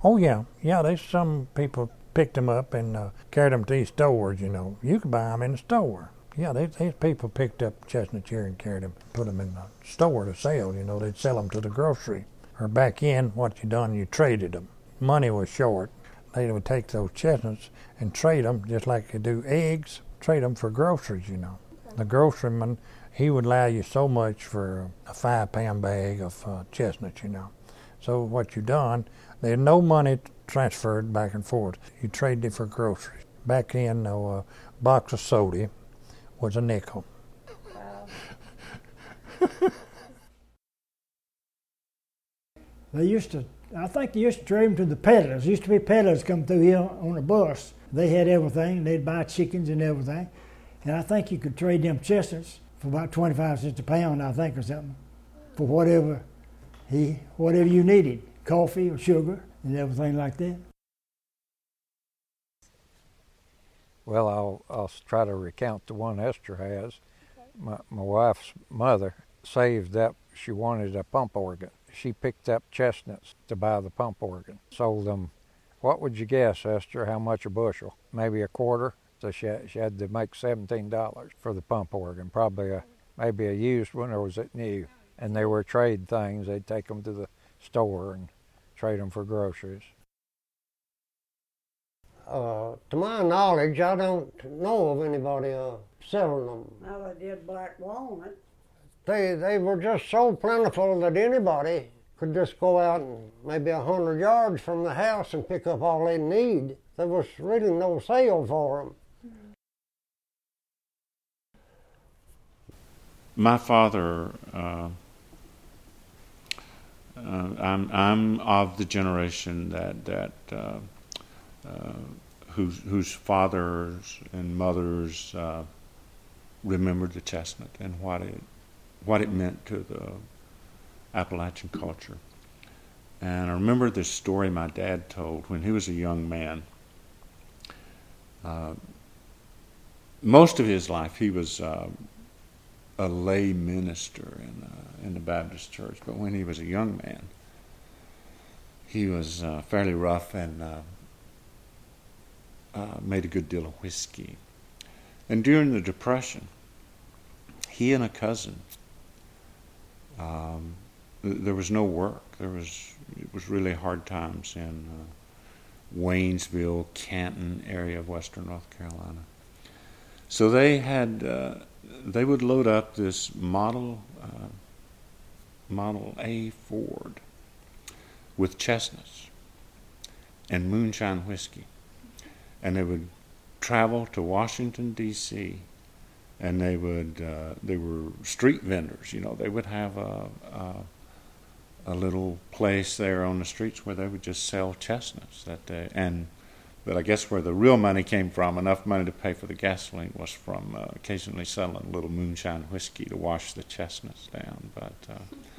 Oh yeah. There's some people picked them up and carried them to these stores. You could buy them in the store. Yeah, these people picked up chestnuts here and carried them, put them in the store to sell. They'd sell them to the grocery. Or back in, what you done, you traded them. Money was short. They would take those chestnuts and trade them just like they do eggs. Trade them for groceries. The groceryman, he would allow you so much for a 5-pound bag of chestnuts. So what you done, they had no money transferred back and forth. You traded it for groceries. Back in, a box of soda was a nickel. Wow. I think they used to trade them to the peddlers. There used to be peddlers come through here on a bus. They had everything. They'd buy chickens and everything. And I think you could trade them chestnuts for about 25 cents a pound, I think, or something, for whatever you needed, coffee or sugar and everything like that. Well, I'll try to recount the one Esther has. My wife's mother saved up. She wanted a pump organ. She picked up chestnuts to buy the pump organ. Sold them. What would you guess, Esther? How much a bushel? Maybe a quarter. So she had to make $17 for the pump organ. Probably maybe a used one, or was it new? And they were trade things. They'd take them to the store and trade them for groceries. To my knowledge, I don't know of anybody selling them. Now they did black walnut. They were just so plentiful that anybody could just go out and maybe 100 yards from the house and pick up all they need. There was really no sale for them. My father, I'm of the generation that whose fathers and mothers remembered the chestnut and what it meant to the Appalachian culture. And I remember this story my dad told when he was a young man. Most of his life he was a lay minister in the Baptist church, but when he was a young man, he was fairly rough and made a good deal of whiskey. And during the Depression, he and a cousin, there was no work. It was really hard times in Waynesville, Canton area of western North Carolina. So they would load up this Model A Ford with chestnuts and moonshine whiskey, and they would travel to Washington D.C. and they were street vendors. They would have a little place there on the streets where they would just sell chestnuts but I guess where the real money came from, enough money to pay for the gasoline, was from occasionally selling a little moonshine whiskey to wash the chestnuts down. But